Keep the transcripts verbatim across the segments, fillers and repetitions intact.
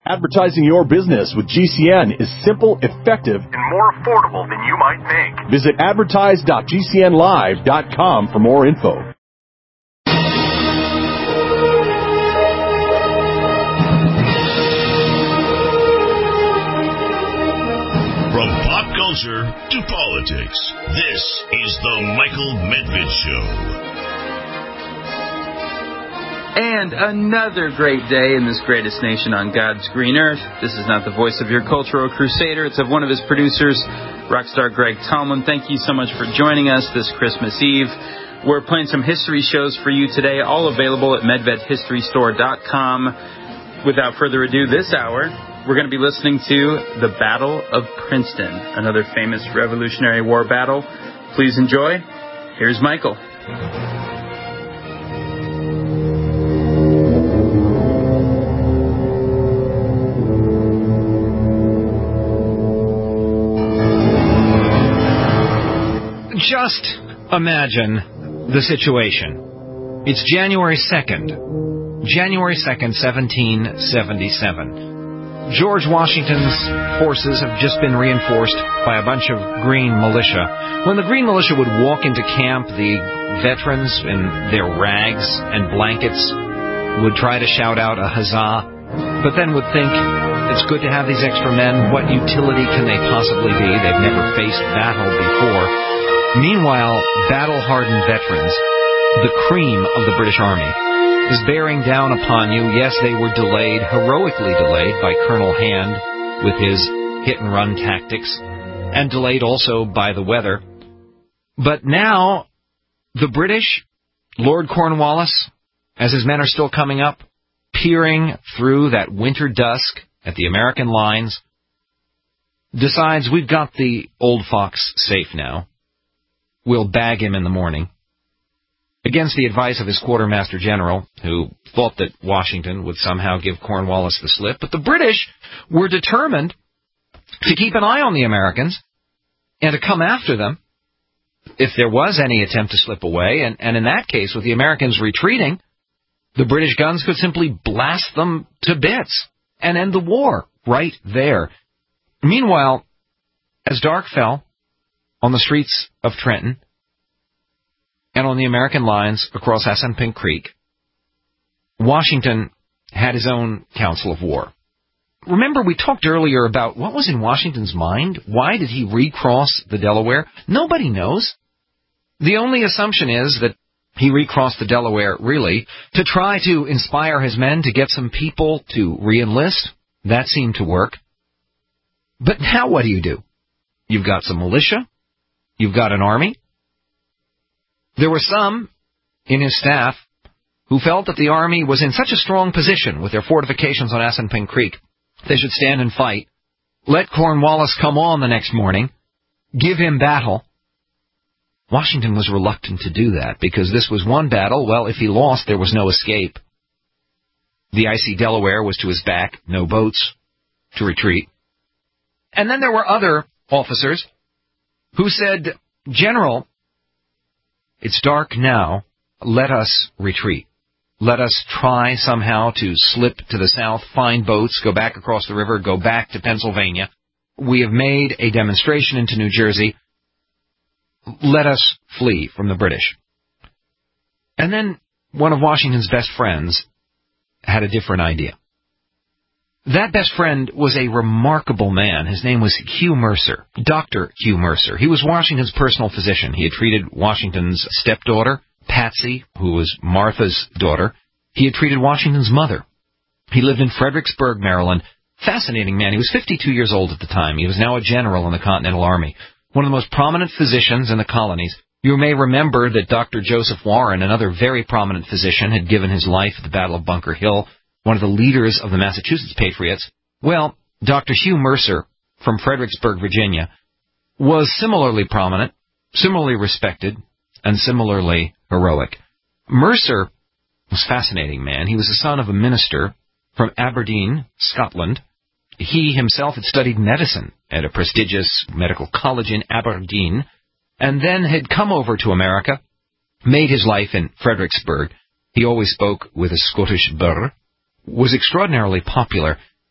Advertising your business with G C N is simple, effective, and more affordable than you might think. Visit advertise dot g c n live dot com for more info. From pop culture to politics, this is the Michael Medved Show. And another great day in this greatest nation on God's green earth. This is not the voice of your cultural crusader. It's of one of his producers, rockstar Greg Tomlin. Thank you so much for joining us this Christmas Eve. We're playing some history shows for you today, all available at medved history store dot com. Without further ado, this hour, we're going to be listening to the Battle of Princeton, another famous Revolutionary War battle. Please enjoy. Here's Michael. Just imagine the situation. It's January second. January second, seventeen seventy-seven. George Washington's forces have just been reinforced by a bunch of Green militia. When the Green militia would walk into camp, the veterans in their rags and blankets would try to shout out a huzzah, but then would think, it's good to have these extra men. What utility can they possibly be? They've never faced battle before. Meanwhile, battle-hardened veterans, the cream of the British Army, is bearing down upon you. Yes, they were delayed, heroically delayed by Colonel Hand with his hit-and-run tactics, and delayed also by the weather. But now, the British, Lord Cornwallis, as his men are still coming up, peering through that winter dusk at the American lines, decides we've got the old fox safe now. We'll bag him in the morning. Against the advice of his quartermaster general, who thought that Washington would somehow give Cornwallis the slip, but the British were determined to keep an eye on the Americans and to come after them if there was any attempt to slip away, and, and in that case, with the Americans retreating, the British guns could simply blast them to bits and end the war right there. Meanwhile, as dark fell on the streets of Trenton and on the American lines across Assunpink Creek, Washington had his own council of war. Remember, we talked earlier about what was in Washington's mind? Why did he recross the Delaware? Nobody knows. The only assumption is that he recrossed the Delaware, really, to try to inspire his men to get some people to re-enlist. That seemed to work. But now what do you do? You've got some militia. You've got an army. There were some in his staff who felt that the army was in such a strong position with their fortifications on Assunpink Creek, they should stand and fight. Let Cornwallis come on the next morning. Give him battle. Washington was reluctant to do that because this was one battle. Well, if he lost, there was no escape. The icy Delaware was to his back, no boats to retreat. And then there were other officers who said, General, it's dark now. Let us retreat. Let us try somehow to slip to the south, find boats, go back across the river, go back to Pennsylvania. We have made a demonstration into New Jersey. Let us flee from the British. And then one of Washington's best friends had a different idea. That best friend was a remarkable man. His name was Hugh Mercer, Doctor Hugh Mercer. He was Washington's personal physician. He had treated Washington's stepdaughter, Patsy, who was Martha's daughter. He had treated Washington's mother. He lived in Fredericksburg, Maryland. Fascinating man. He was fifty-two years old at the time. He was now a general in the Continental Army. One of the most prominent physicians in the colonies. You may remember that Doctor Joseph Warren, another very prominent physician, had given his life at the Battle of Bunker Hill, one of the leaders of the Massachusetts Patriots. Well, Doctor Hugh Mercer from Fredericksburg, Virginia, was similarly prominent, similarly respected, and similarly heroic. Mercer was a fascinating man. He was the son of a minister from Aberdeen, Scotland. He himself had studied medicine at a prestigious medical college in Aberdeen, and then had come over to America, made his life in Fredericksburg. He always spoke with a Scottish burr, was extraordinarily popular.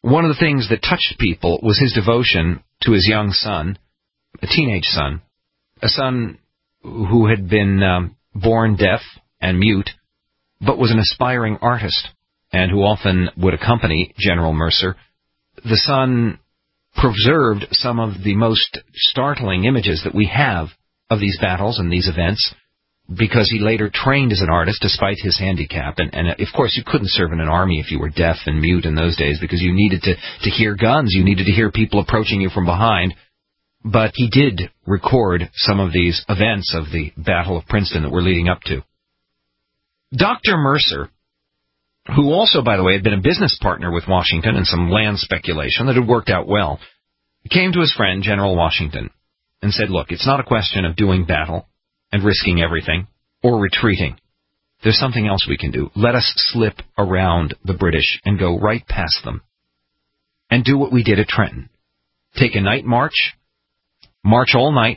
one of the things that touched people was his devotion to his young son, a teenage son, a son who had been um, born deaf and mute, but was an aspiring artist, and who often would accompany General Mercer. The son preserved some of the most startling images that we have of these battles and these events, because he later trained as an artist despite his handicap. And, and of course, you couldn't serve in an army if you were deaf and mute in those days, because you needed to, to hear guns. You needed to hear people approaching you from behind. But he did record some of these events of the Battle of Princeton that we're leading up to. Doctor Mercer, who also, by the way, had been a business partner with Washington in some land speculation that had worked out well, came to his friend, General Washington, and said, look, it's not a question of doing battle and risking everything or retreating. There's something else we can do. Let us slip around the British and go right past them and do what we did at Trenton. Take a night march, march all night,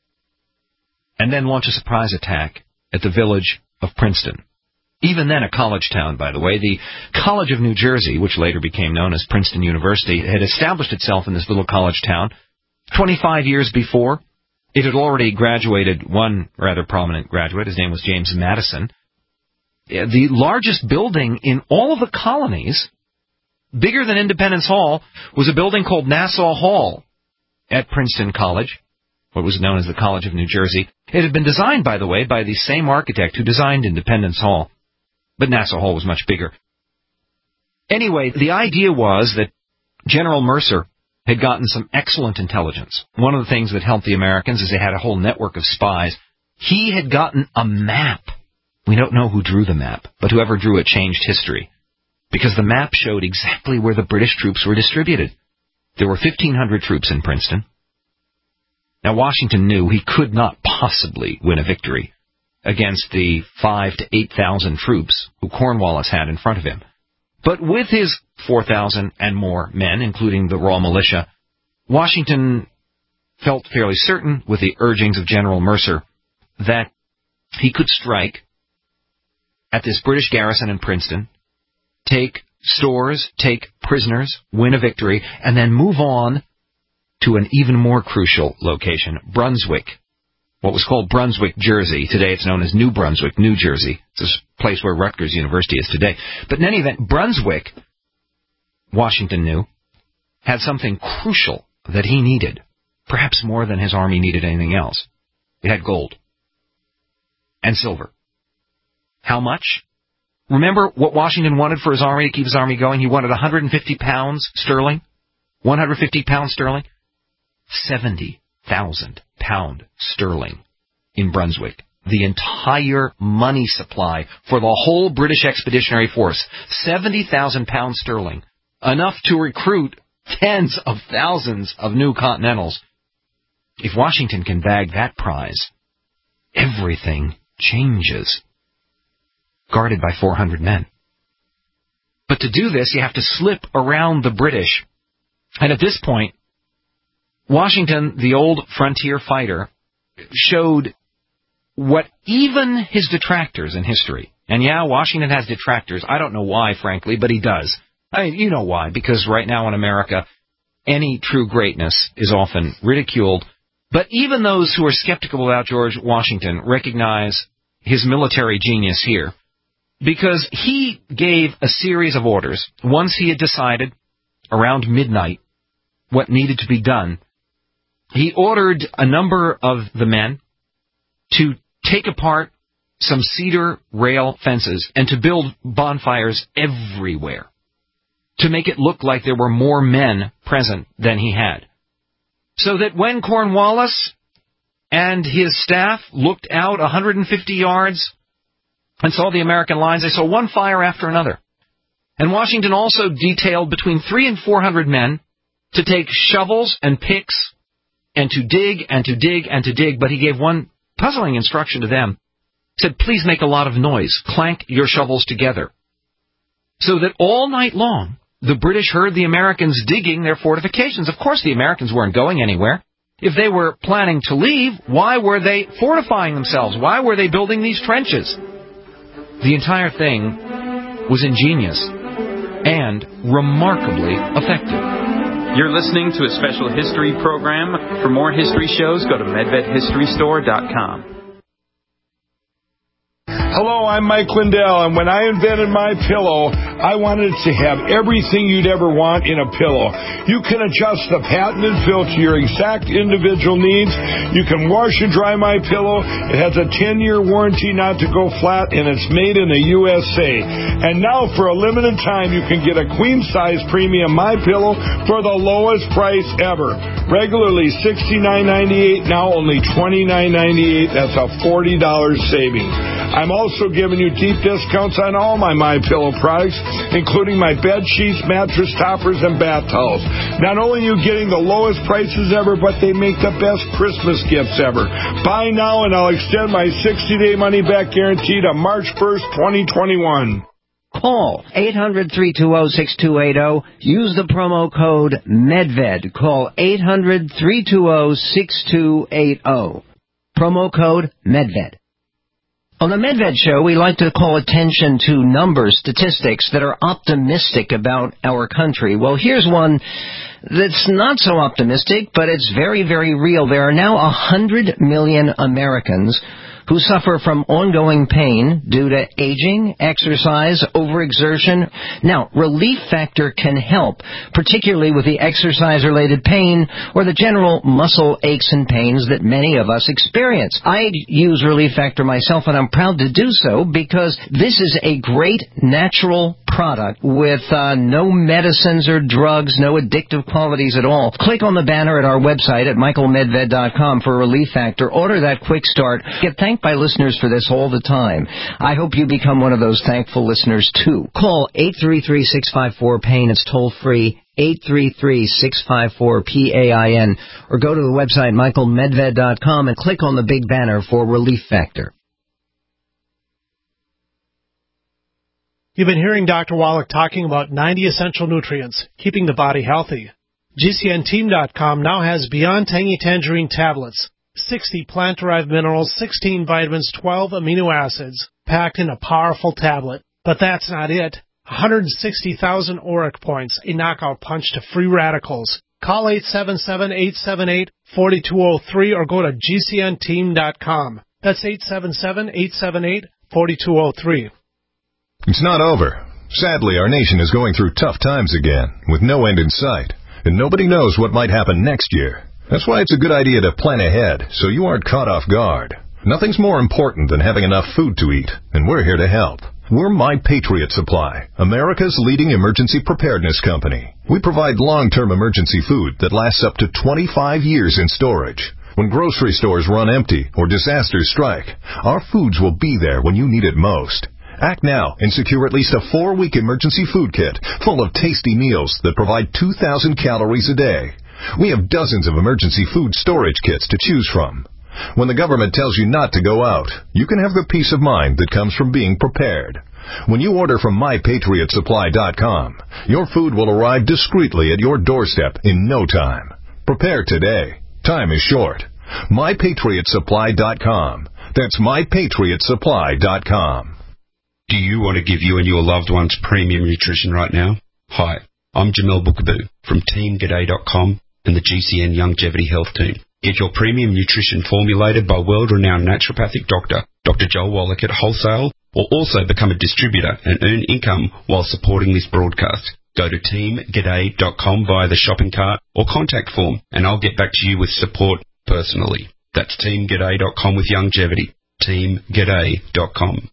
and then launch a surprise attack at the village of Princeton. Even then a college town, by the way. The College of New Jersey, which later became known as Princeton University, had established itself in this little college town. twenty-five years before, it had already graduated one rather prominent graduate. His name was James Madison. The largest building in all of the colonies, bigger than Independence Hall, was a building called Nassau Hall at Princeton College, what was known as the College of New Jersey. It had been designed, by the way, by the same architect who designed Independence Hall. But Nassau Hall was much bigger. Anyway, the idea was that General Mercer had gotten some excellent intelligence. One of the things that helped the Americans is they had a whole network of spies. He had gotten a map. We don't know who drew the map, but whoever drew it changed history, because the map showed exactly where the British troops were distributed. There were fifteen hundred troops in Princeton. Now, Washington knew he could not possibly win a victory against the five to eight thousand troops who Cornwallis had in front of him. But with his four thousand and more men, including the raw militia, Washington felt fairly certain, with the urgings of General Mercer, that he could strike at this British garrison in Princeton, take stores, take prisoners, win a victory, and then move on to an even more crucial location, Brunswick. What was called Brunswick, Jersey. Today it's known as New Brunswick, New Jersey. It's a place where Rutgers University is today. But in any event, Brunswick, Washington knew, had something crucial that he needed, perhaps more than his army needed anything else. It had gold and silver. How much? Remember what Washington wanted for his army to keep his army going? He wanted one hundred fifty pounds sterling. one hundred fifty pounds sterling. seventy thousand pound sterling in Brunswick. The entire money supply for the whole British Expeditionary Force. seventy thousand pounds sterling. Enough to recruit tens of thousands of new Continentals. If Washington can bag that prize, everything changes. Guarded by four hundred men. But to do this, you have to slip around the British. And at this point, Washington, the old frontier fighter, showed what even his detractors in history, and yeah, Washington has detractors. I don't know why, frankly, but he does. I mean, you know why, because right now in America, any true greatness is often ridiculed. But even those who are skeptical about George Washington recognize his military genius here, because he gave a series of orders. Once he had decided, around midnight, what needed to be done, he ordered a number of the men to take apart some cedar rail fences and to build bonfires everywhere to make it look like there were more men present than he had. So that when Cornwallis and his staff looked out one hundred fifty yards and saw the American lines, they saw one fire after another. And Washington also detailed between three and four hundred men to take shovels and picks and to dig and to dig and to dig, but he gave one puzzling instruction to them. He said, please make a lot of noise. Clank your shovels together. So that all night long, the British heard the Americans digging their fortifications. Of course, the Americans weren't going anywhere. If they were planning to leave, why were they fortifying themselves? Why were they building these trenches? The entire thing was ingenious. and remarkably effective. You're listening to a special history program. For more history shows, go to medved history store dot com. Hello, I'm Mike Lindell, and when I invented My Pillow, I wanted to have everything you'd ever want in a pillow. You can adjust the patented fill to your exact individual needs. You can wash and dry My Pillow. It has a ten-year warranty not to go flat, and it's made in the U S A. And now, for a limited time, you can get a queen-size premium My Pillow for the lowest price ever. Regularly sixty-nine ninety-eight, now only twenty-nine ninety-eight. That's a forty dollars savings. I'm also giving you deep discounts on all my My Pillow products, including my bed sheets, mattress toppers, and bath towels. Not only are you getting the lowest prices ever, but they make the best Christmas gifts ever. Buy now, and I'll extend my sixty-day money-back guarantee to March first, twenty twenty-one. Call eight hundred, three two zero, six two eight zero. Use the promo code MEDVED. Call eight hundred, three two zero, six two eight zero. Promo code MEDVED. On the MedVed Show, we like to call attention to numbers, statistics that are optimistic about our country. Well, here's one that's not so optimistic, but it's very, very real. There are now one hundred million Americans who suffer from ongoing pain due to aging, exercise, overexertion. Now, Relief Factor can help, particularly with the exercise-related pain or the general muscle aches and pains that many of us experience. I use Relief Factor myself, and I'm proud to do so because this is a great natural product with uh, no medicines or drugs, no addictive qualities at all. Click on the banner at our website at michael medved dot com for Relief Factor. Order that quick start. Get thanked by listeners for this all the time. I hope you become one of those thankful listeners, too. Call eight three three, six five four, PAIN. It's toll-free, eight three three, six five four, P A I N. Or go to the website, michael medved dot com, and click on the big banner for Relief Factor. You've been hearing Doctor Wallach talking about ninety essential nutrients, keeping the body healthy. G C N team dot com now has Beyond Tangy Tangerine tablets, sixty plant-derived minerals, sixteen vitamins, twelve amino acids, packed in a powerful tablet. But that's not it. one hundred sixty thousand auric points, a knockout punch to free radicals. Call eight seven seven, eight seven eight, four two zero three or go to G C N team dot com. That's eight seven seven, eight seven eight, four two zero three. It's not over. Sadly, our nation is going through tough times again, with no end in sight, and nobody knows what might happen next year. That's why it's a good idea to plan ahead, so you aren't caught off guard. Nothing's more important than having enough food to eat, and we're here to help. We're My Patriot Supply, America's leading emergency preparedness company. We provide long-term emergency food that lasts up to twenty-five years in storage. When grocery stores run empty or disasters strike, our foods will be there when you need it most. Act now and secure at least a four-week emergency food kit full of tasty meals that provide two thousand calories a day. We have dozens of emergency food storage kits to choose from. When the government tells you not to go out, you can have the peace of mind that comes from being prepared. When you order from my patriot supply dot com, your food will arrive discreetly at your doorstep in no time. Prepare today. Time is short. my patriot supply dot com. That's my patriot supply dot com. Do you want to give you and your loved ones premium nutrition right now? Hi, I'm Jamel Bookaboo from team g'day dot com and the G C N Longevity Health Team. Get your premium nutrition formulated by world-renowned naturopathic doctor, Doctor Joel Wallach at wholesale, or also become a distributor and earn income while supporting this broadcast. Go to team g'day dot com via the shopping cart or contact form, and I'll get back to you with support personally. That's team g'day dot com with longevity. team g'day dot com.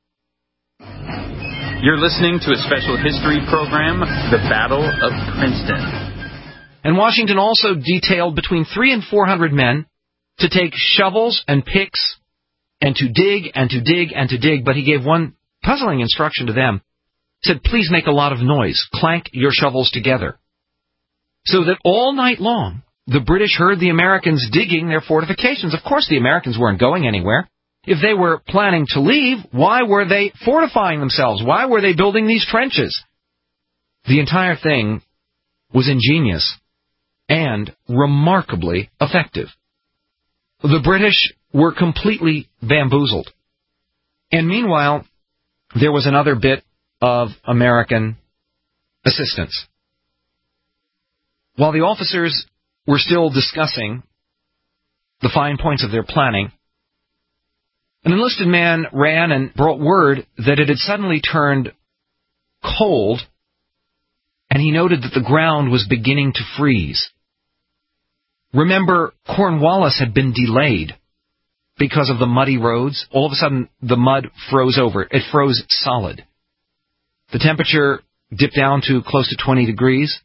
You're listening to a special history program, The Battle of Princeton. And Washington also detailed between three and four hundred men to take shovels and picks and to dig and to dig and to dig, but he gave one puzzling instruction to them. He said, please make a lot of noise. Clank your shovels together. So that all night long, the British heard the Americans digging their fortifications. Of course, the Americans weren't going anywhere. If they were planning to leave, why were they fortifying themselves? Why were they building these trenches? The entire thing was ingenious and remarkably effective. The British were completely bamboozled. And meanwhile, there was another bit of American assistance. While the officers were still discussing the fine points of their planning, an enlisted man ran and brought word that it had suddenly turned cold, and he noted that the ground was beginning to freeze. Remember, Cornwallis had been delayed because of the muddy roads. All of a sudden, the mud froze over. It froze solid. The temperature dipped down to close to twenty degrees.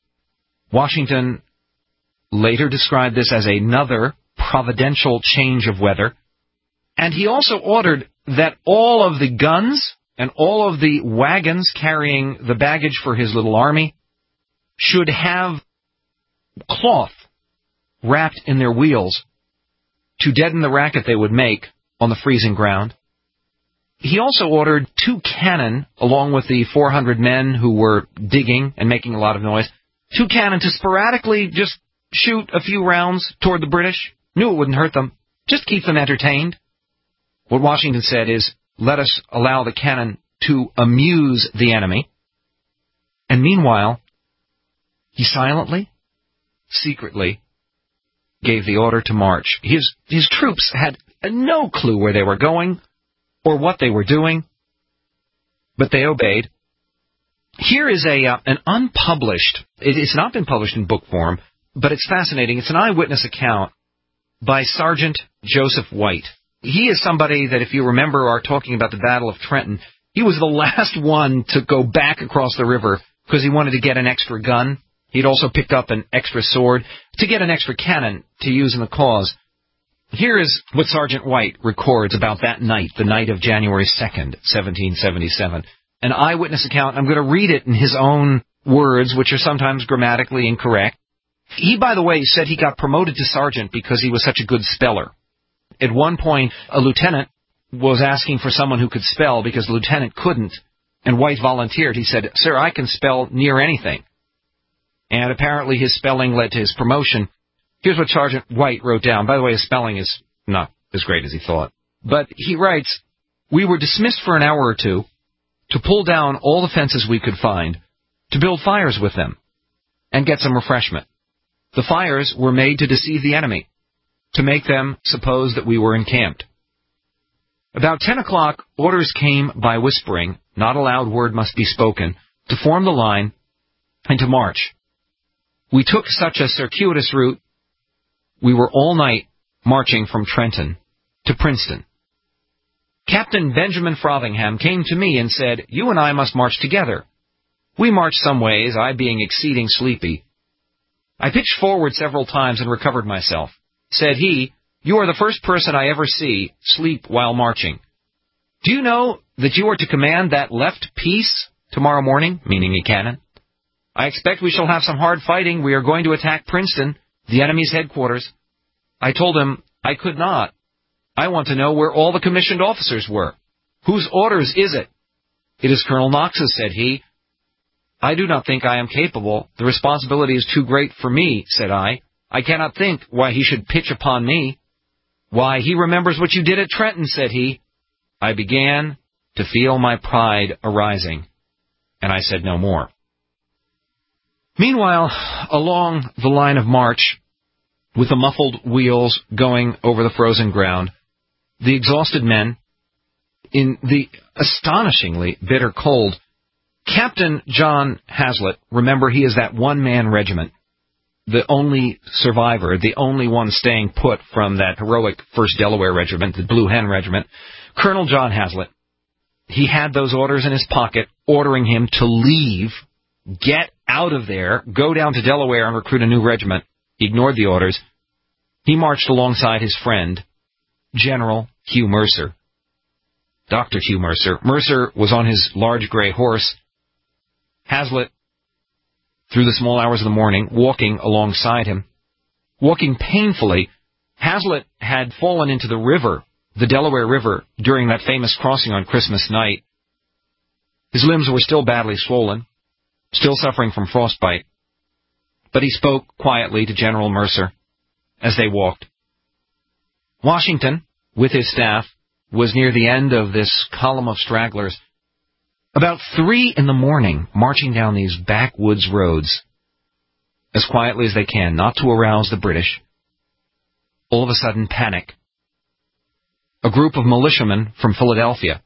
Washington later described this as another providential change of weather. And he also ordered that all of the guns and all of the wagons carrying the baggage for his little army should have cloth wrapped in their wheels to deaden the racket they would make on the freezing ground. He also ordered two cannon, along with the four hundred men who were digging and making a lot of noise, two cannon to sporadically just shoot a few rounds toward the British. Knew it wouldn't hurt them. Just keep them entertained. What Washington said is, let us allow the cannon to amuse the enemy. And meanwhile, he silently, secretly, gave the order to march. His, his troops had no clue where they were going or what they were doing, but they obeyed. Here is a uh, an unpublished, it, it's not been published in book form, but it's fascinating. It's an eyewitness account by Sergeant Joseph White. He is somebody that, if you remember our talking about the Battle of Trenton, he was the last one to go back across the river because he wanted to get an extra gun. He'd also picked up an extra sword to get an extra cannon to use in the cause. Here is what Sergeant White records about that night, the night of January second, seventeen seventy-seven. An eyewitness account. I'm going to read it in his own words, which are sometimes grammatically incorrect. He, by the way, said he got promoted to sergeant because he was such a good speller. At one point, a lieutenant was asking for someone who could spell because the lieutenant couldn't, and White volunteered. He said, "Sir, I can spell near anything." And apparently his spelling led to his promotion. Here's what Sergeant White wrote down. By the way, his spelling is not as great as he thought. But he writes, "We were dismissed for an hour or two to pull down all the fences we could find, to build fires with them, and get some refreshment. The fires were made to deceive the enemy, to make them suppose that we were encamped. About ten o'clock, orders came by whispering, not a loud word must be spoken, to form the line and to march. We took such a circuitous route, we were all night marching from Trenton to Princeton. Captain Benjamin Frothingham came to me and said, 'You and I must march together.' We marched some ways, I being exceeding sleepy. I pitched forward several times and recovered myself. Said he, 'You are the first person I ever see sleep while marching. Do you know that you are to command that left piece tomorrow morning?' Meaning a cannon. 'I expect we shall have some hard fighting. We are going to attack Princeton, the enemy's headquarters.' I told him I could not. I want to know where all the commissioned officers were. 'Whose orders is it?' 'It is Colonel Knox's,' said he. 'I do not think I am capable. The responsibility is too great for me,' said I. 'I cannot think why he should pitch upon me.' 'Why, he remembers what you did at Trenton,' said he. I began to feel my pride arising, and I said no more." Meanwhile, along the line of march, with the muffled wheels going over the frozen ground, the exhausted men, in the astonishingly bitter cold, Captain John Hazlitt, remember he is that one-man regiment, the only survivor, the only one staying put from that heroic first Delaware Regiment, the Blue Hen Regiment, Colonel John Hazlitt, he had those orders in his pocket, ordering him to leave, get out of there, go down to Delaware and recruit a new regiment. He ignored the orders. He marched alongside his friend, General Hugh Mercer. Doctor Hugh Mercer. Mercer was on his large gray horse. Hazlitt, through the small hours of the morning, walking alongside him. Walking painfully, Hazlitt had fallen into the river, the Delaware River, during that famous crossing on Christmas night. His limbs were still badly swollen, still suffering from frostbite. But he spoke quietly to General Mercer as they walked. Washington, with his staff, was near the end of this column of stragglers. About three in the morning, marching down these backwoods roads as quietly as they can, not to arouse the British. All of a sudden, panic. A group of militiamen from Philadelphia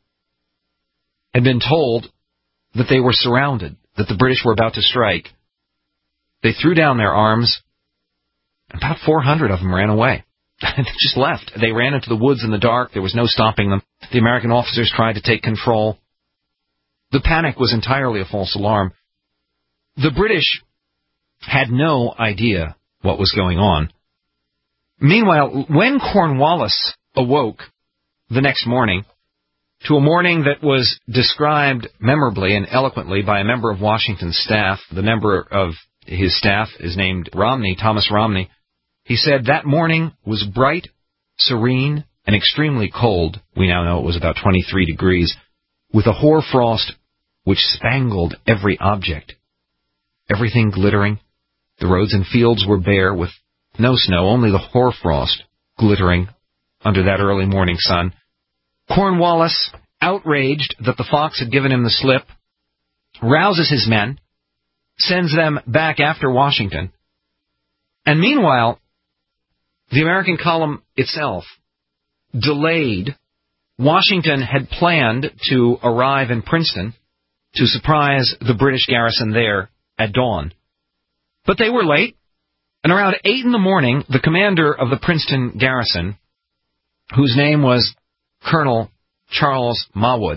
had been told that they were surrounded, that the British were about to strike. They threw down their arms. About four hundred of them ran away. They just left. They ran into the woods in the dark. There was no stopping them. The American officers tried to take control. The panic was entirely a false alarm. The British had no idea what was going on. Meanwhile, when Cornwallis awoke the next morning to a morning that was described memorably and eloquently by a member of Washington's staff, the member of his staff is named Romney, Thomas Romney, he said that morning was bright, serene, and extremely cold. We now know it was about twenty-three degrees, with a hoar frost which spangled every object, everything glittering. The roads and fields were bare with no snow, only the hoar frost glittering under that early morning sun. Cornwallis, outraged that the fox had given him the slip, rouses his men, sends them back after Washington, and meanwhile, the American column itself delayed. Washington had planned to arrive in Princeton to surprise the British garrison there at dawn. But they were late, and around eight in the morning, the commander of the Princeton garrison, whose name was Colonel Charles Mawood,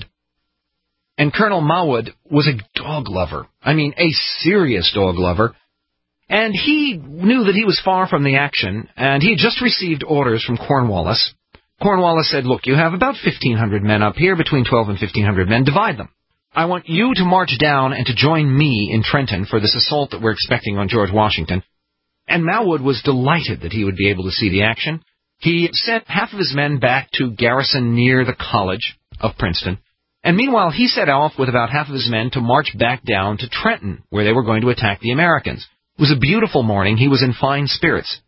and Colonel Mawood was a dog lover. I mean, a serious dog lover. And he knew that he was far from the action, and he had just received orders from Cornwallis. Cornwallis said, look, you have about fifteen hundred men up here, between twelve and fifteen hundred men. Divide them. I want you to march down and to join me in Trenton for this assault that we're expecting on George Washington. And Mawood was delighted that he would be able to see the action. He sent half of his men back to garrison near the College of Princeton. And meanwhile, he set off with about half of his men to march back down to Trenton, where they were going to attack the Americans. It was a beautiful morning. He was in fine spirits.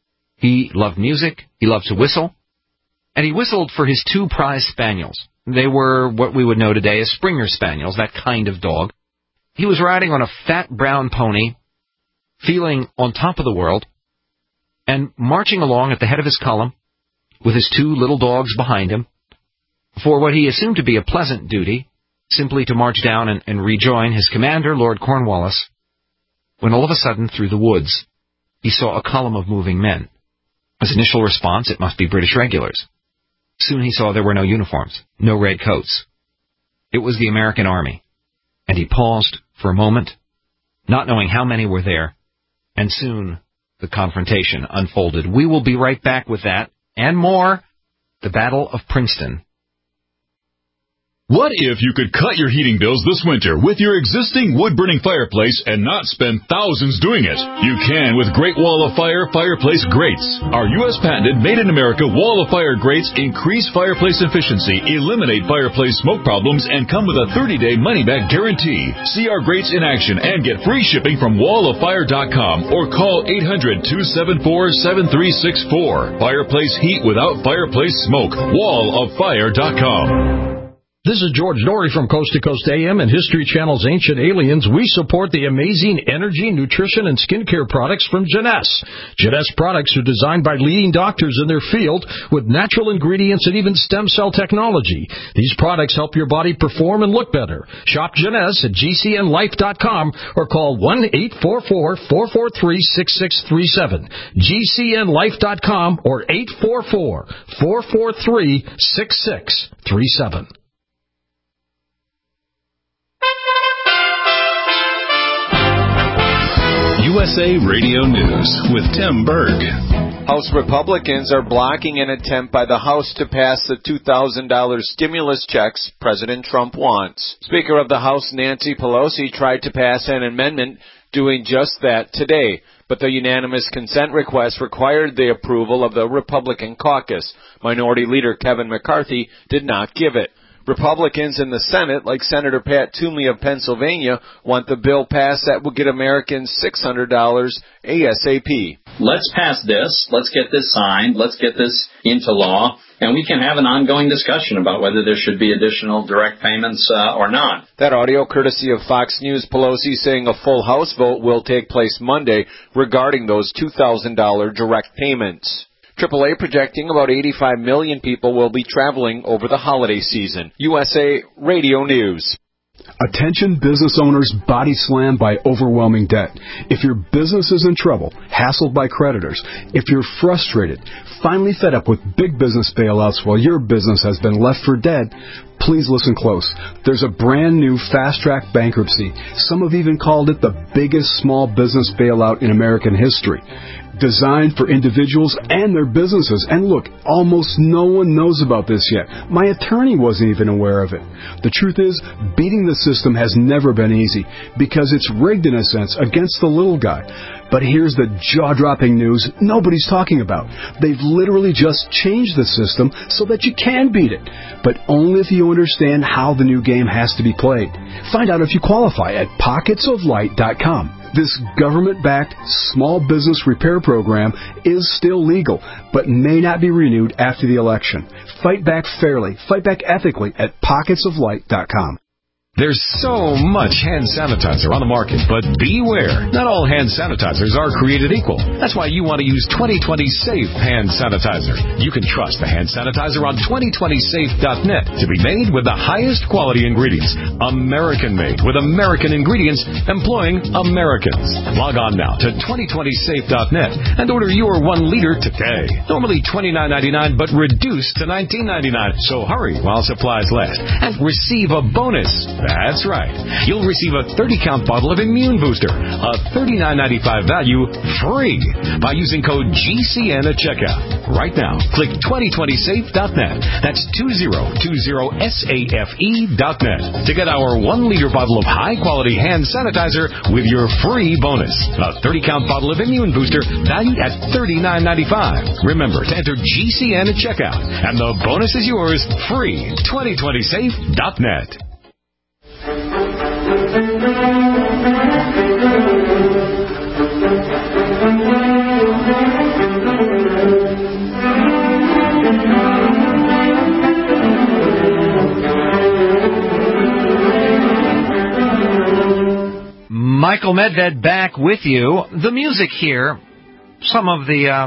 He loved music. He loved to whistle. And he whistled for his two prize spaniels. They were what we would know today as Springer Spaniels, that kind of dog. He was riding on a fat brown pony, feeling on top of the world, and marching along at the head of his column with his two little dogs behind him for what he assumed to be a pleasant duty, simply to march down and, and rejoin his commander, Lord Cornwallis, when all of a sudden, through the woods, he saw a column of moving men. His initial response, it must be British regulars. Soon he saw there were no uniforms, no red coats. It was the American army. And he paused for a moment, not knowing how many were there, and soon the confrontation unfolded. We will be right back with that and more. The Battle of Princeton. What if you could cut your heating bills this winter with your existing wood-burning fireplace and not spend thousands doing it? You can with Great Wall of Fire fireplace grates. Our U S patented made-in-America Wall of Fire grates increase fireplace efficiency, eliminate fireplace smoke problems, and come with a thirty-day money-back guarantee. See our grates in action and get free shipping from wall of fire dot com or call eight hundred, two seven four, seven three six four. Fireplace heat without fireplace smoke. wall of fire dot com. This is George Norrie from Coast to Coast A M and History Channel's Ancient Aliens. We support the amazing energy, nutrition, and skincare products from Jeunesse. Jeunesse products are designed by leading doctors in their field with natural ingredients and even stem cell technology. These products help your body perform and look better. Shop Jeunesse at G C N life dot com or call one eight four four, four four three, six six three seven. G C N life dot com or eight four four, four four three, six six three seven. U S A Radio News with Tim Berg. House Republicans are blocking an attempt by the House to pass the two thousand dollars stimulus checks President Trump wants. Speaker of the House Nancy Pelosi tried to pass an amendment doing just that today, but the unanimous consent request required the approval of the Republican caucus. Minority Leader Kevin McCarthy did not give it. Republicans in the Senate, like Senator Pat Toomey of Pennsylvania, want the bill passed that will get Americans six hundred dollars ASAP. Let's pass this. Let's get this signed. Let's get this into law. And we can have an ongoing discussion about whether there should be additional direct payments uh, or not. That audio courtesy of Fox News. Pelosi saying a full House vote will take place Monday regarding those two thousand dollars direct payments. triple A projecting about eighty-five million people will be traveling over the holiday season. U S A Radio News. Attention business owners body slammed by overwhelming debt. If your business is in trouble, hassled by creditors, if you're frustrated, finally fed up with big business bailouts while your business has been left for dead, please listen close. There's a brand new fast-track bankruptcy. Some have even called it the biggest small business bailout in American history. Designed for individuals and their businesses. And look, almost no one knows about this yet. My attorney wasn't even aware of it. The truth is, beating the system has never been easy because it's rigged in a sense against the little guy. But here's the jaw-dropping news nobody's talking about. They've literally just changed the system so that you can beat it, but only if you understand how the new game has to be played. Find out if you qualify at pockets of light dot com. This government-backed small business repair program is still legal, but may not be renewed after the election. Fight back fairly, fight back ethically at pockets of light dot com. There's so much hand sanitizer on the market, but beware. Not all hand sanitizers are created equal. That's why you want to use twenty twenty Safe Hand Sanitizer. You can trust the hand sanitizer on twenty twenty safe dot net to be made with the highest quality ingredients. American-made with American ingredients employing Americans. Log on now to twenty twenty safe dot net and order your one liter today. Normally twenty-nine ninety-nine, but reduced to nineteen ninety-nine. So hurry while supplies last and receive a bonus. That's right. You'll receive a thirty count bottle of Immune Booster, a thirty-nine ninety-five value, free by using code G C N at checkout. Right now, click twenty twenty safe dot net. That's two thousand twenty safe dot net to get our one liter bottle of high-quality hand sanitizer with your free bonus. A thirty count bottle of Immune Booster valued at thirty-nine ninety-five. Remember to enter G C N at checkout, and the bonus is yours free. twenty twenty safe dot net. Michael Medved back with you. The music here, some of the uh,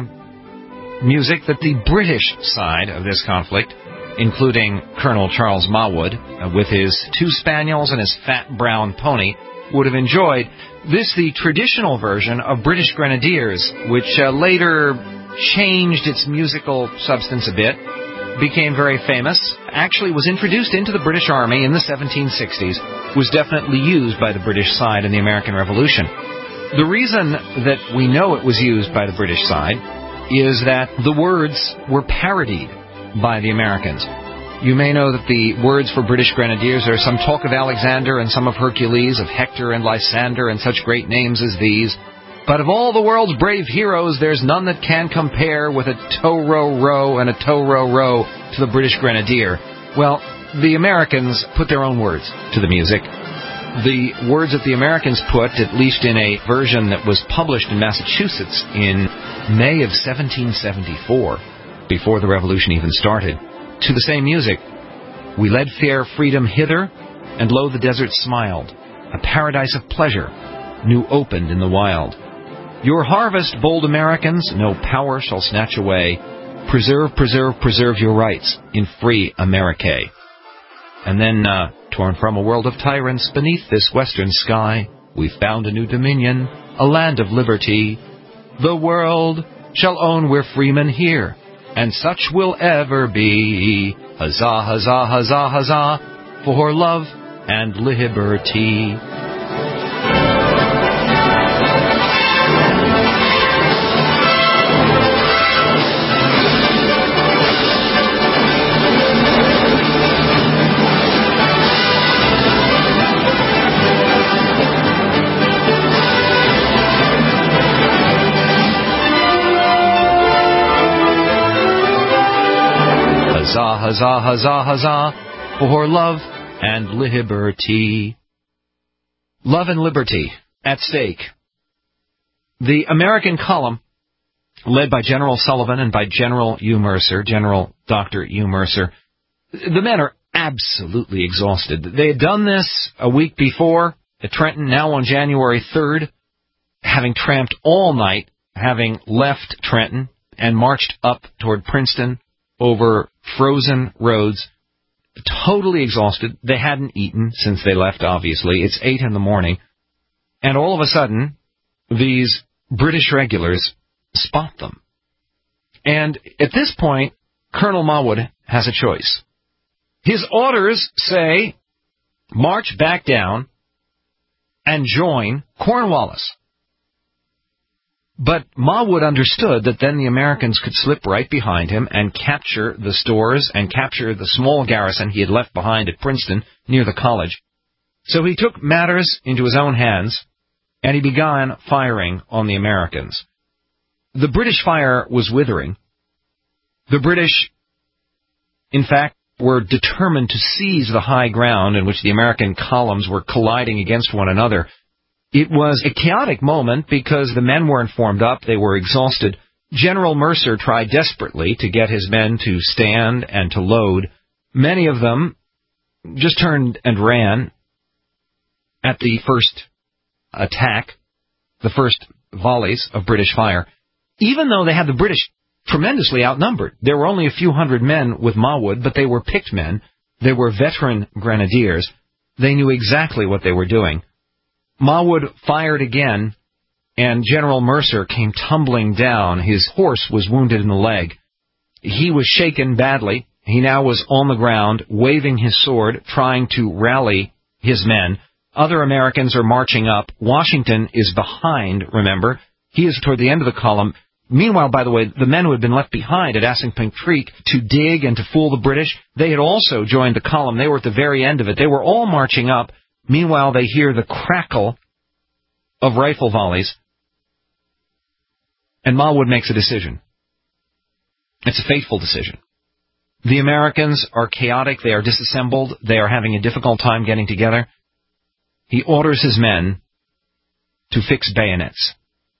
music that the British side of this conflict, including Colonel Charles Marwood, uh, with his two spaniels and his fat brown pony, would have enjoyed. This, the traditional version of British Grenadiers, which uh, later changed its musical substance a bit, became very famous, actually was introduced into the British Army in the seventeen sixties, was definitely used by the British side in the American Revolution. The reason that we know it was used by the British side is that the words were parodied by the Americans. You may know that the words for British Grenadiers are some talk of Alexander and some of Hercules, of Hector and Lysander and such great names as these. But of all the world's brave heroes, there's none that can compare with a tow row row and a tow row row to the British Grenadier. Well, the Americans put their own words to the music. The words that the Americans put, at least in a version that was published in Massachusetts in May of seventeen seventy-four, before the Revolution even started, to the same music. We led fair freedom hither, and lo the desert smiled, a paradise of pleasure, new opened in the wild. Your harvest, bold Americans, no power shall snatch away. Preserve, preserve, preserve your rights in free America. And then, uh, torn from a world of tyrants beneath this western sky, we found a new dominion, a land of liberty. The world shall own we're freemen here, and such will ever be. Huzzah, huzzah, huzzah, huzzah, for love and liberty. Huzzah, huzzah, huzzah, huzzah, for love and liberty. Love and liberty at stake. The American column, led by General Sullivan and by General Hugh Mercer, General Doctor Hugh Mercer, the men are absolutely exhausted. They had done this a week before at Trenton, now on January third, having tramped all night, having left Trenton and marched up toward Princeton over frozen roads, totally exhausted. They hadn't eaten since they left, obviously. It's eight in the morning. And all of a sudden, these British regulars spot them. And at this point, Colonel Mawood has a choice. His orders say, march back down and join Cornwallis. But Mawood understood that then the Americans could slip right behind him and capture the stores and capture the small garrison he had left behind at Princeton near the college. So he took matters into his own hands, and he began firing on the Americans. The British fire was withering. The British, in fact, were determined to seize the high ground in which the American columns were colliding against one another. It was a chaotic moment because the men weren't formed up. They were exhausted. General Mercer tried desperately to get his men to stand and to load. Many of them just turned and ran at the first attack, the first volleys of British fire, even though they had the British tremendously outnumbered. There were only a few hundred men with Mawood, but they were picked men. They were veteran grenadiers. They knew exactly what they were doing. Mawood fired again, and General Mercer came tumbling down. His horse was wounded in the leg. He was shaken badly. He now was on the ground, waving his sword, trying to rally his men. Other Americans are marching up. Washington is behind, remember. He is toward the end of the column. Meanwhile, by the way, the men who had been left behind at Assunpink Creek to dig and to fool the British, they had also joined the column. They were at the very end of it. They were all marching up. Meanwhile, they hear the crackle of rifle volleys, and Mawood makes a decision. It's a fateful decision. The Americans are chaotic. They are disassembled. They are having a difficult time getting together. He orders his men to fix bayonets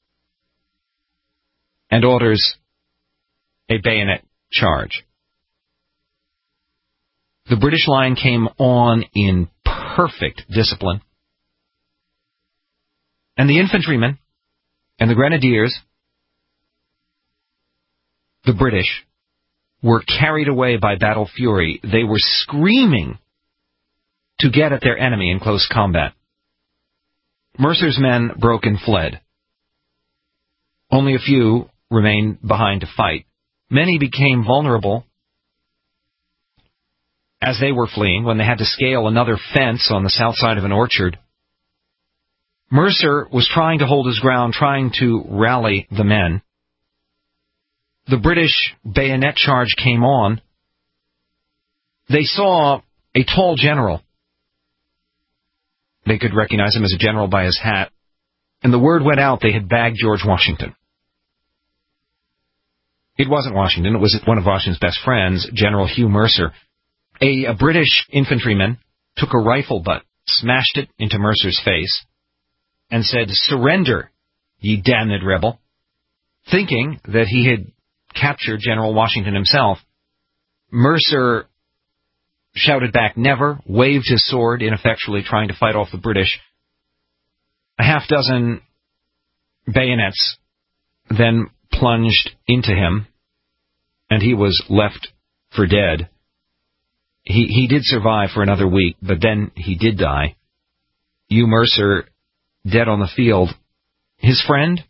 and orders a bayonet charge. The British line came on in perfect discipline. And the infantrymen and the grenadiers, the British, were carried away by battle fury. They were screaming to get at their enemy in close combat. Mercer's men broke and fled. Only a few remained behind to fight. Many became vulnerable as they were fleeing when they had to scale another fence on the south side of an orchard. Mercer was trying to hold his ground, trying to rally the men. The British bayonet charge came on. They saw a tall general. They could recognize him as a general by his hat. And the word went out they had bagged George Washington. It wasn't Washington. It was one of Washington's best friends, General Hugh Mercer. A, a British infantryman took a rifle butt, smashed it into Mercer's face, and said, "Surrender, ye damned rebel," thinking that he had captured General Washington himself. Mercer shouted back, "Never," waved his sword, ineffectually trying to fight off the British. A half dozen bayonets then plunged into him, and he was left for dead. He, he did survive for another week, but then he did die. Hugh Mercer, dead on the field. His friend,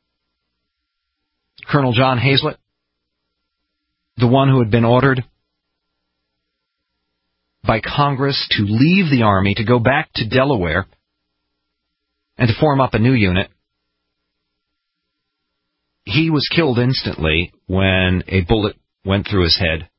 Colonel John Hazlett, the one who had been ordered by Congress to leave the Army, to go back to Delaware, and to form up a new unit, he was killed instantly when a bullet went through his head.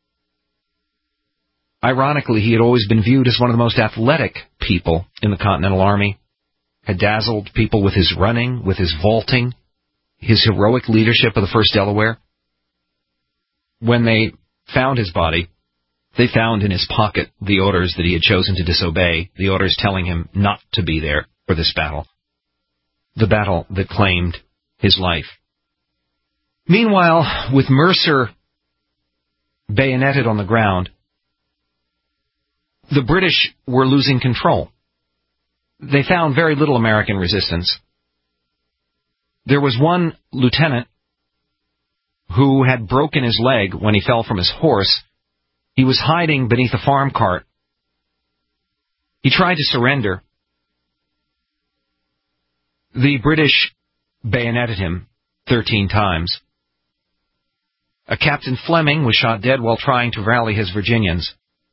Ironically, he had always been viewed as one of the most athletic people in the Continental Army, had dazzled people with his running, with his vaulting, his heroic leadership of the first Delaware. When they found his body They found in his pocket the orders that he had chosen to disobey, the orders telling him not to be there for this battle, the battle that claimed his life. Meanwhile, with Mercer bayoneted on the ground, the British were losing control. They found very little American resistance. There was one lieutenant who had broken his leg when he fell from his horse. He was hiding beneath a farm cart. He tried to surrender. The British bayoneted him thirteen times. A Captain Fleming was shot dead while trying to rally his Virginians.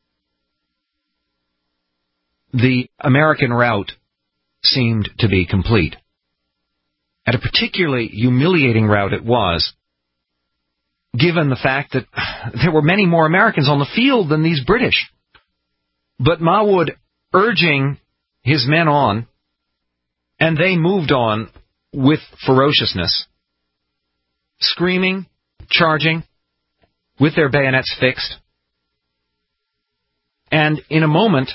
The American rout seemed to be complete. And a particularly humiliating rout it was, given the fact that there were many more Americans on the field than these British. But Mawood urging his men on, and they moved on with ferociousness, screaming, charging, with their bayonets fixed. And in a moment,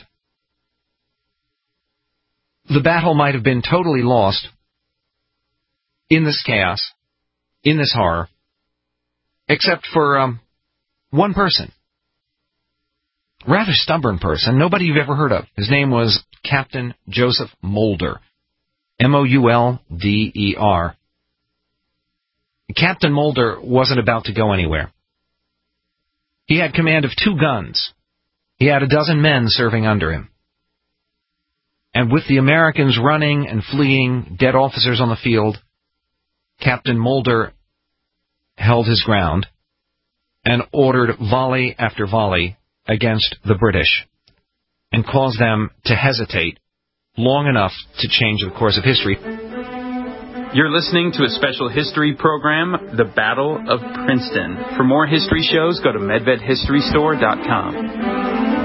the battle might have been totally lost in this chaos, in this horror, except for um, one person. Rather stubborn person, nobody you've ever heard of. His name was Captain Joseph Moulder. M O U L D E R. Captain Moulder wasn't about to go anywhere. He had command of two guns. He had a dozen men serving under him. And with the Americans running and fleeing, dead officers on the field, Captain Moulder held his ground and ordered volley after volley against the British and caused them to hesitate long enough to change the course of history. You're listening to a special history program, The Battle of Princeton. For more history shows, go to medved history store dot com.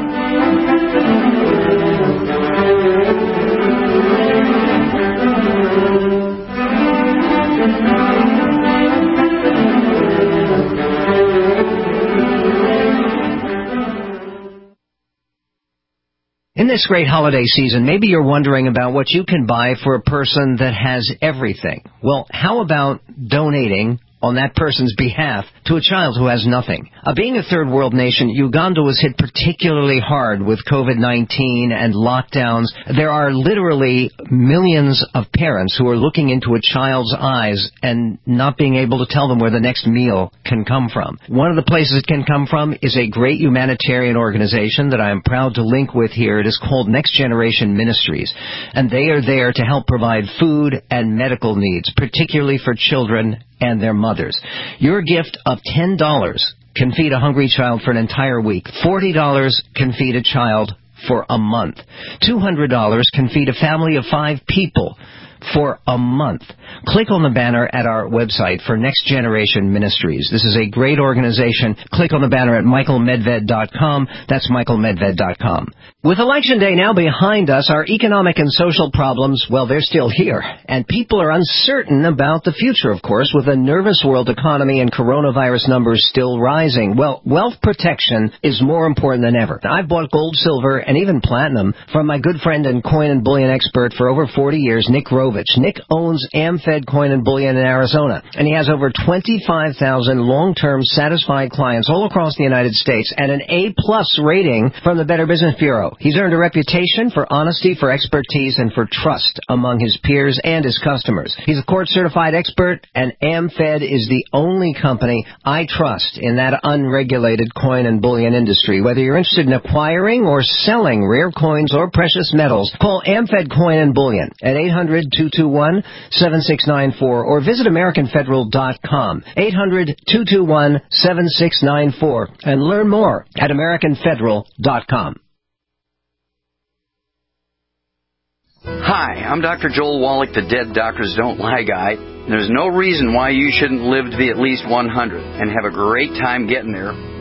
In this great holiday season, maybe you're wondering about what you can buy for a person that has everything. Well, how about donating on that person's behalf to a child who has nothing? Uh, being a third world nation, Uganda was hit particularly hard with COVID nineteen and lockdowns. There are literally millions of parents who are looking into a child's eyes and not being able to tell them where the next meal can come from. One of the places it can come from is a great humanitarian organization that I am proud to link with here. It is called Next Generation Ministries, and they are there to help provide food and medical needs, particularly for children and their mothers. Your gift of ten dollars can feed a hungry child for an entire week. forty dollars can feed a child for a month. two hundred dollars can feed a family of five people for a month. Click on the banner at our website for Next Generation Ministries. This is a great organization. Click on the banner at michael medved dot com. That's michael medved dot com. With Election Day now behind us, our economic and social problems, well, they're still here. And people are uncertain about the future, of course, with a nervous world economy and coronavirus numbers still rising. Well, wealth protection is more important than ever. I've bought gold, silver, and even platinum from my good friend and coin and bullion expert for over forty years, Nick Rovich. Nick owns AmFed Coin and Bullion in Arizona, and he has over twenty-five thousand long-term satisfied clients all across the United States and an A-plus rating from the Better Business Bureau. He's earned a reputation for honesty, for expertise, and for trust among his peers and his customers. He's a court-certified expert, and AmFed is the only company I trust in that unregulated coin and bullion industry. Whether you're interested in acquiring or selling rare coins or precious metals, call AmFed Coin and Bullion at eight hundred, two two one, seven six nine four or visit american federal dot com, eight hundred, two two one, seven six nine four, and learn more at american federal dot com. Hi, I'm Doctor Joel Wallach, the Dead Doctors Don't Lie guy. There's no reason why you shouldn't live to be at least one hundred and have a great time getting there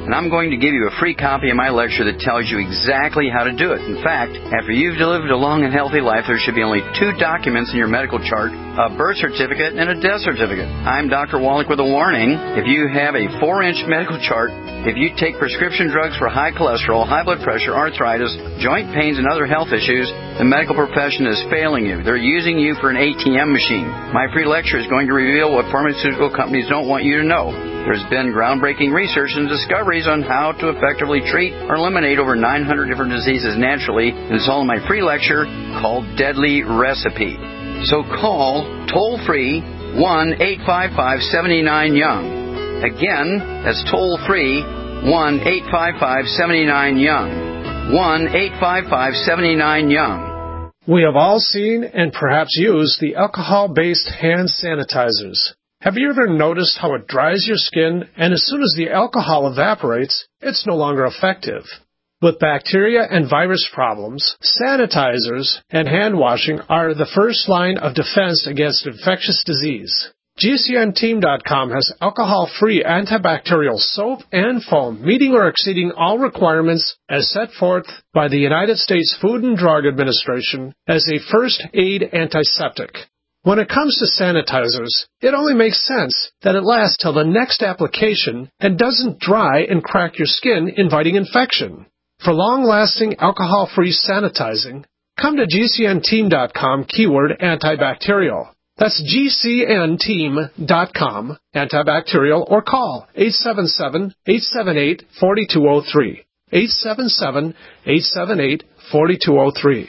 and I'm going to give you a free copy of my lecture that tells you exactly how to do it. In fact, after you've lived a long and healthy life, there should be only two documents in your medical chart, a birth certificate and a death certificate. I'm Doctor Wallach with a warning. If you have a four-inch medical chart, if you take prescription drugs for high cholesterol, high blood pressure, arthritis, joint pains, and other health issues, the medical profession is failing you. They're using you for an A T M machine. My free lecture is going to reveal what pharmaceutical companies don't want you to know. There's been groundbreaking research and discoveries on how to effectively treat or eliminate over nine hundred different diseases naturally, and it's all in my free lecture called Deadly Recipe. So call toll-free one eight five five, seven nine, young. Again, that's toll-free one eight five five, seven nine, young. one eight five five, seven nine, young. We have all seen and perhaps used the alcohol-based hand sanitizers. Have you ever noticed how it dries your skin, and as soon as the alcohol evaporates, it's no longer effective? With bacteria and virus problems, sanitizers and hand washing are the first line of defense against infectious disease. G C N team dot com has alcohol-free antibacterial soap and foam, meeting or exceeding all requirements as set forth by the United States Food and Drug Administration as a first aid antiseptic. When it comes to sanitizers, it only makes sense that it lasts till the next application and doesn't dry and crack your skin, inviting infection. For long-lasting alcohol-free sanitizing, come to G C N team dot com keyword antibacterial. That's G C N team dot com, antibacterial, or call eight seven seven, eight seven eight, four two zero three. eight seven seven, eight seven eight, four two zero three.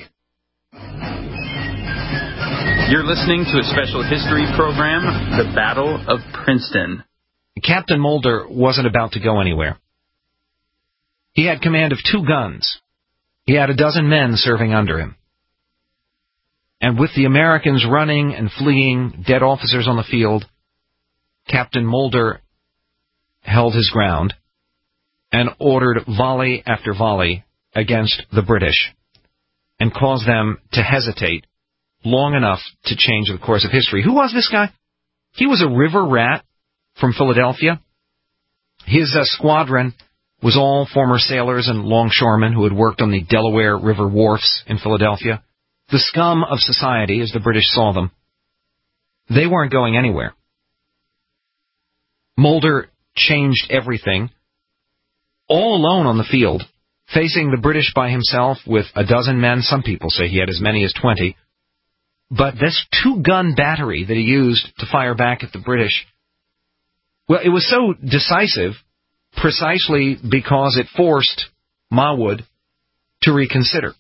You're listening to a special history program, The Battle of Princeton. Captain Mulder wasn't about to go anywhere. He had command of two guns. He had a dozen men serving under him. And with the Americans running and fleeing, dead officers on the field, Captain Mulder held his ground and ordered volley after volley against the British and caused them to hesitate long enough to change the course of history. Who was this guy? He was a river rat from Philadelphia. His uh, squadron was all former sailors and longshoremen who had worked on the Delaware River wharfs in Philadelphia. The scum of society, as the British saw them. They weren't going anywhere. Mulder changed everything, all alone on the field, facing the British by himself with a dozen men. Some people say he had as many as twenty. But this two-gun battery that he used to fire back at the British, well, it was so decisive precisely because it forced Mawood to reconsider.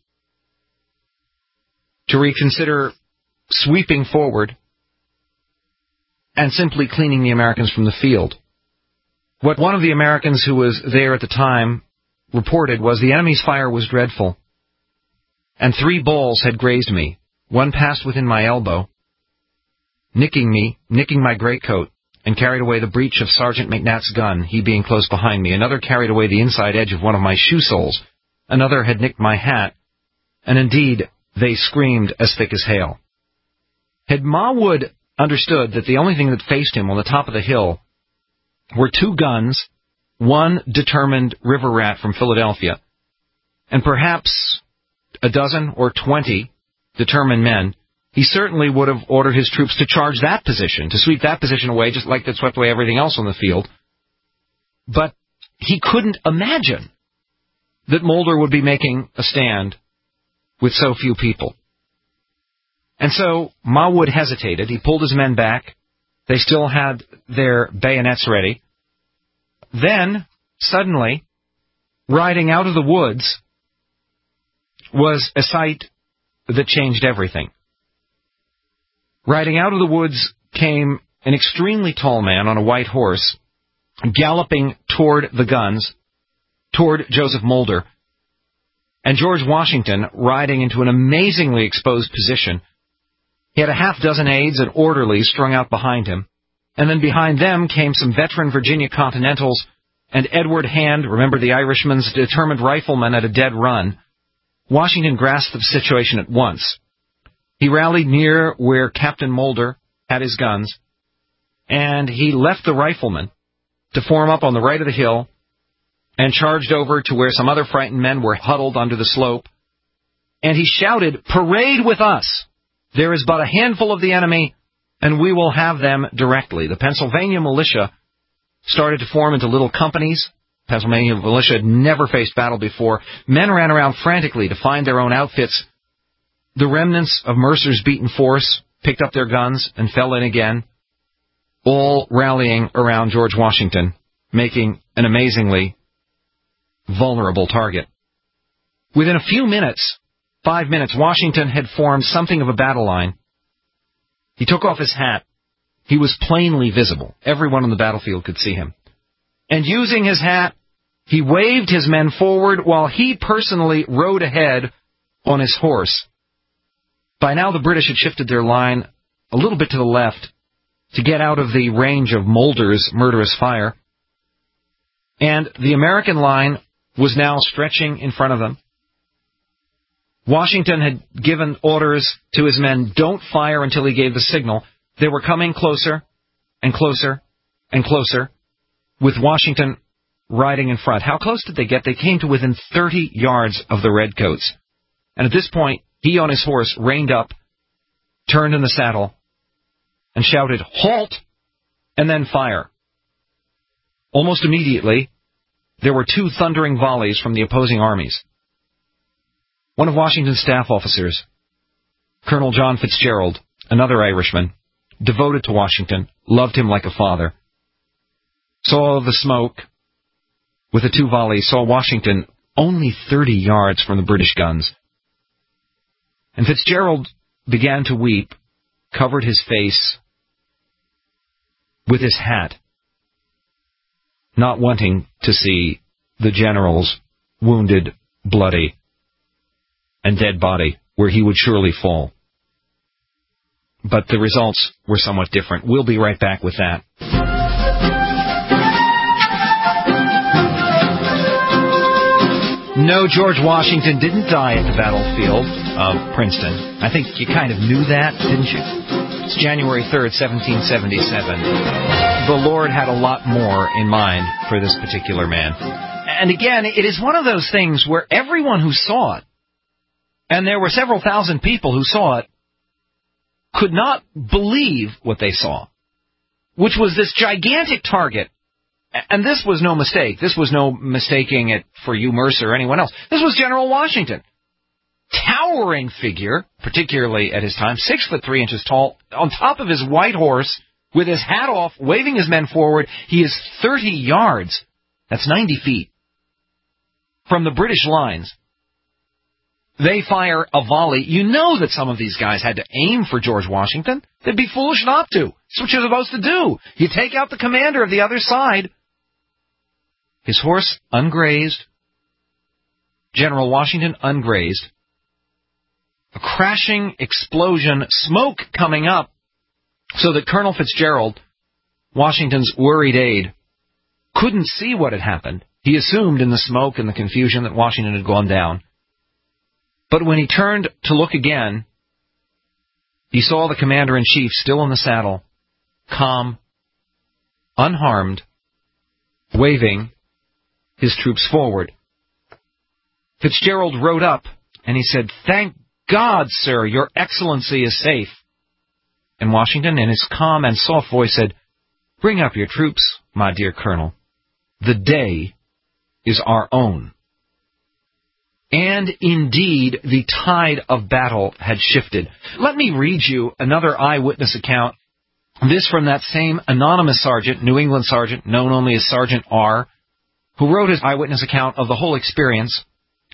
To reconsider sweeping forward and simply cleaning the Americans from the field. What one of the Americans who was there at the time reported was the enemy's fire was dreadful, and three balls had grazed me. One passed within my elbow, nicking me, nicking my greatcoat, and carried away the breech of Sergeant McNatt's gun, he being close behind me. Another carried away the inside edge of one of my shoe soles. Another had nicked my hat, and indeed, they screamed as thick as hail. Had Mawood understood that the only thing that faced him on the top of the hill were two guns, one determined river rat from Philadelphia, and perhaps a dozen or twenty determined men, he certainly would have ordered his troops to charge that position, to sweep that position away, just like they swept away everything else on the field. But he couldn't imagine that Mulder would be making a stand with so few people. And so Mawood hesitated. He pulled his men back. They still had their bayonets ready. Then, suddenly, riding out of the woods was a sight that changed everything. Riding out of the woods came an extremely tall man on a white horse, galloping toward the guns, toward Joseph Mulder, and George Washington riding into an amazingly exposed position. He had a half dozen aides and orderlies strung out behind him, and then behind them came some veteran Virginia Continentals and Edward Hand, remember the Irishman's determined rifleman at a dead run. Washington grasped the situation at once. He rallied near where Captain Mulder had his guns, and he left the riflemen to form up on the right of the hill and charged over to where some other frightened men were huddled under the slope. And he shouted, "Parade with us! There is but a handful of the enemy, and we will have them directly." The Pennsylvania militia started to form into little companies. Pennsylvania militia had never faced battle before. Men ran around frantically to find their own outfits. The remnants of Mercer's beaten force picked up their guns and fell in again, all rallying around George Washington, making an amazingly vulnerable target. Within a few minutes, five minutes, Washington had formed something of a battle line. He took off his hat. He was plainly visible. Everyone on the battlefield could see him. And using his hat, he waved his men forward while he personally rode ahead on his horse. By now, the British had shifted their line a little bit to the left to get out of the range of Mulder's murderous fire. And the American line was now stretching in front of them. Washington had given orders to his men, don't fire until he gave the signal. They were coming closer and closer and closer, with Washington riding in front. How close did they get? They came to within thirty yards of the Redcoats. And at this point, he on his horse reined up, turned in the saddle, and shouted, "Halt!" and then fire. Almost immediately, there were two thundering volleys from the opposing armies. One of Washington's staff officers, Colonel John Fitzgerald, another Irishman, devoted to Washington, loved him like a father, saw the smoke with the two volleys, saw Washington only thirty yards from the British guns. And Fitzgerald began to weep, covered his face with his hat, not wanting to see the general's wounded, bloody, and dead body, where he would surely fall. But the results were somewhat different. We'll be right back with that. No, George Washington didn't die at the battlefield of Princeton. I think you kind of knew that, didn't you? It's January third, seventeen seventy-seven. The Lord had a lot more in mind for this particular man. And again, it is one of those things where everyone who saw it, and there were several thousand people who saw it, could not believe what they saw, which was this gigantic target. And this was no mistake. This was no mistaking it for you, Mercer, or anyone else. This was General Washington. Towering figure, particularly at his time, six foot three inches tall, on top of his white horse, with his hat off, waving his men forward. He is thirty yards. That's ninety feet. From the British lines. They fire a volley. You know that some of these guys had to aim for George Washington. They'd be foolish not to. That's what you're supposed to do. You take out the commander of the other side. His horse ungrazed. General Washington ungrazed. A crashing explosion, smoke coming up, so that Colonel Fitzgerald, Washington's worried aide, couldn't see what had happened. He assumed in the smoke and the confusion that Washington had gone down. But when he turned to look again, he saw the commander-in-chief still in the saddle, calm, unharmed, waving his troops forward. Fitzgerald rode up, and he said, "Thank God, sir, your excellency is safe." And Washington, in his calm and soft voice, said, "Bring up your troops, my dear colonel. The day is our own." And indeed, the tide of battle had shifted. Let me read you another eyewitness account. This from that same anonymous sergeant, New England sergeant, known only as Sergeant R., who wrote his eyewitness account of the whole experience.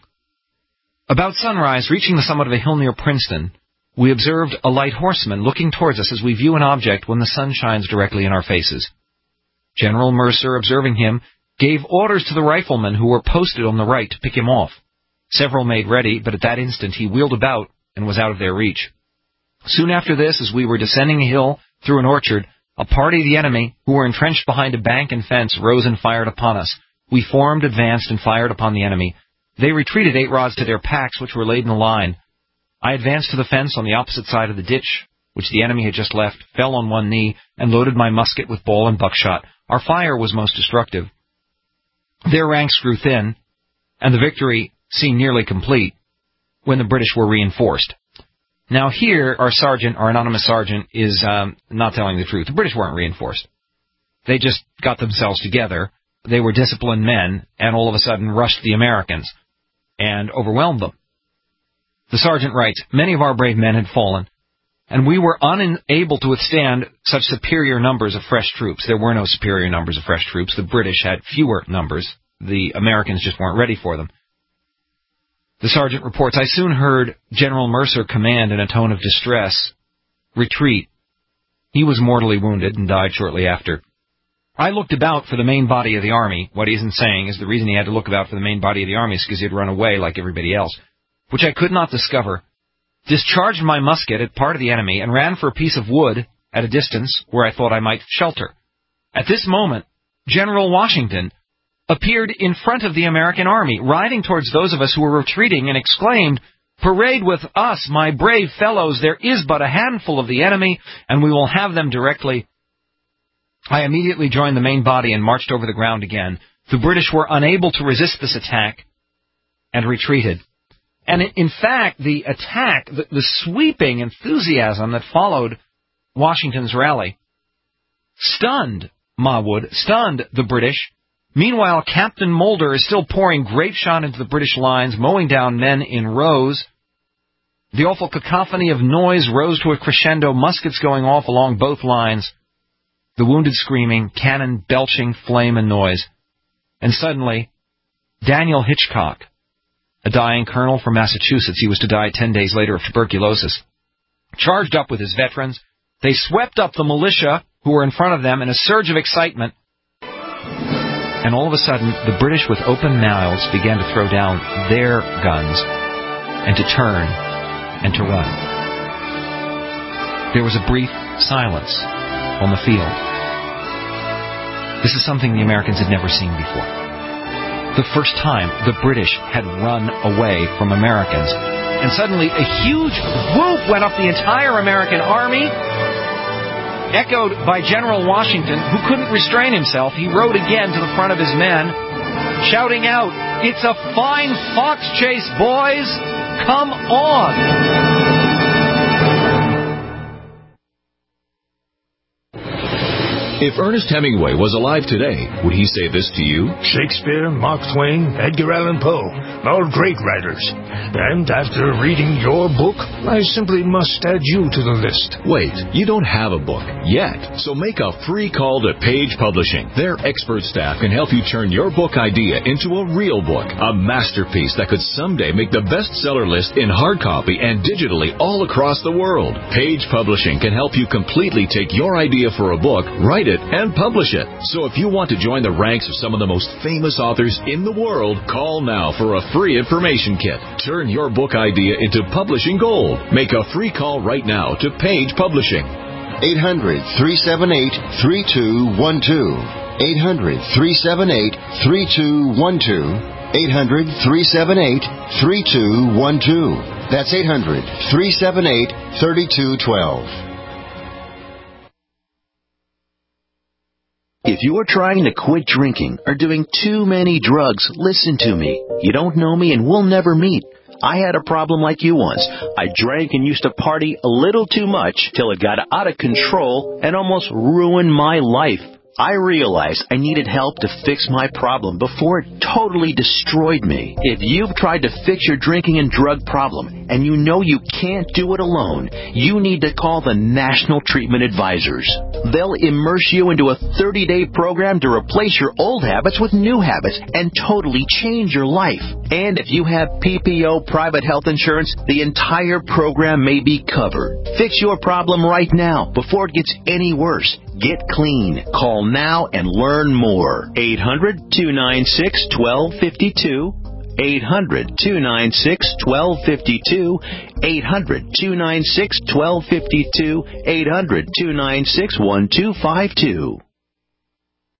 About sunrise, reaching the summit of a hill near Princeton, we observed a light horseman looking towards us as we view an object when the sun shines directly in our faces. General Mercer, observing him, gave orders to the riflemen who were posted on the right to pick him off. Several made ready, but at that instant he wheeled about and was out of their reach. Soon after this, as we were descending a hill through an orchard, a party of the enemy, who were entrenched behind a bank and fence, rose and fired upon us. We formed, advanced, and fired upon the enemy. They retreated eight rods to their packs, which were laid in a line. I advanced to the fence on the opposite side of the ditch, which the enemy had just left, fell on one knee, and loaded my musket with ball and buckshot. Our fire was most destructive. Their ranks grew thin, and the victory seemed nearly complete when the British were reinforced. Now here, our sergeant, our anonymous sergeant, is um, not telling the truth. The British weren't reinforced. They just got themselves together. They were disciplined men, and all of a sudden rushed the Americans and overwhelmed them. The sergeant writes, many of our brave men had fallen, and we were unable to withstand such superior numbers of fresh troops. There were no superior numbers of fresh troops. The British had fewer numbers. The Americans just weren't ready for them. The sergeant reports, I soon heard General Mercer command in a tone of distress, retreat. He was mortally wounded and died shortly after. I looked about for the main body of the army. What he isn't saying is the reason he had to look about for the main body of the army is because he had run away like everybody else, which I could not discover. Discharged my musket at part of the enemy and ran for a piece of wood at a distance where I thought I might shelter. At this moment, General Washington appeared in front of the American army, riding towards those of us who were retreating, and exclaimed, Parade with us, my brave fellows. There is but a handful of the enemy, and we will have them directly. I immediately joined the main body and marched over the ground again. The British were unable to resist this attack and retreated. And in fact, the attack, the, the sweeping enthusiasm that followed Washington's rally stunned Mawood, stunned the British. Meanwhile, Captain Mulder is still pouring grape shot into the British lines, mowing down men in rows. The awful cacophony of noise rose to a crescendo, muskets going off along both lines, the wounded screaming, cannon belching flame and noise. And suddenly, Daniel Hitchcock, a dying colonel from Massachusetts, he was to die ten days later of tuberculosis, charged up with his veterans. They swept up the militia who were in front of them in a surge of excitement. And all of a sudden, the British with open mouths began to throw down their guns and to turn and to run. There was a brief silence on the field. This is something the Americans had never seen before. The first time the British had run away from Americans. And suddenly a huge whoop went up the entire American army, echoed by General Washington, who couldn't restrain himself. He rode again to the front of his men, shouting out, It's a fine fox chase, boys! Come on! If Ernest Hemingway was alive today, would he say this to you? Shakespeare, Mark Twain, Edgar Allan Poe, all great writers. And after reading your book, I simply must add you to the list. Wait, you don't have a book yet, so make a free call to Page Publishing. Their expert staff can help you turn your book idea into a real book, a masterpiece that could someday make the bestseller list in hard copy and digitally all across the world. Page Publishing can help you completely take your idea for a book, write it, and publish it. So if you want to join the ranks of some of the most famous authors in the world, call now for a free information kit. Turn your book idea into publishing gold. Make a free call right now to Page Publishing. eight hundred, three seven eight, three two one two. eight hundred, three seven eight, three two one two. eight hundred, three seven eight, three two one two. That's eight hundred, three seven eight, three two one two. If you are trying to quit drinking or doing too many drugs, listen to me. You don't know me and we'll never meet. I had a problem like you once. I drank and used to party a little too much till it got out of control and almost ruined my life. I realized I needed help to fix my problem before it totally destroyed me. If you've tried to fix your drinking and drug problem and you know you can't do it alone, you need to call the National Treatment Advisors. They'll immerse you into a thirty-day program to replace your old habits with new habits and totally change your life. And if you have P P O private health insurance, the entire program may be covered. Fix your problem right now before it gets any worse. Get clean. Call now and learn more. eight hundred, two nine six, one two five two. eight hundred, two nine six, one two five two. eight hundred, two nine six, one two five two. eight hundred, two nine six, one two five two.